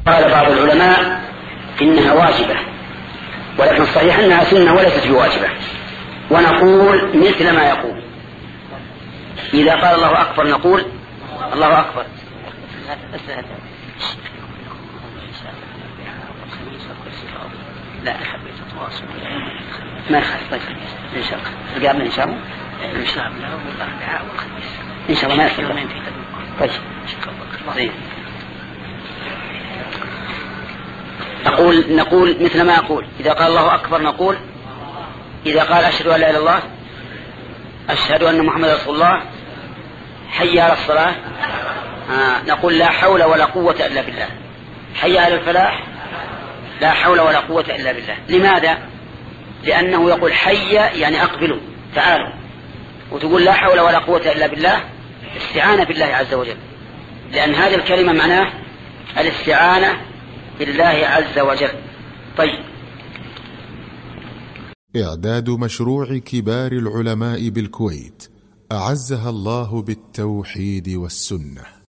قال بعض العلماء إنها واجبة، ولكن الصحيح أنها سنة وليست بواجبة. ونقول مثل ما يقول. إذا قال الله أكبر نقول الله أكبر. لا حبيت أتواصل ما يخالف. طيب إن شاء الله قابلنا إن شاء الله إن شاء الله والأربعاء والخميس إن شاء الله ما يخالف. طيب زين. نقول مثل ما أقول. إذا قال الله أكبر نقول. إذا قال أشهد أن لا إله إلا الله، أشهد أن محمد رسول الله، حي على الصلاة، نقول لا حول ولا قوة إلا بالله. حي على الفلاح، لا حول ولا قوة إلا بالله. لماذا؟ لأنه يقول حي يعني أقبلوا تعالوا، وتقول لا حول ولا قوة إلا بالله استعانة بالله عز وجل، لأن هذه الكلمة معناه الاستعانة بالله عز وجل. طيب. إعداد مشروع كبار العلماء بالكويت أعزها الله بالتوحيد والسنة.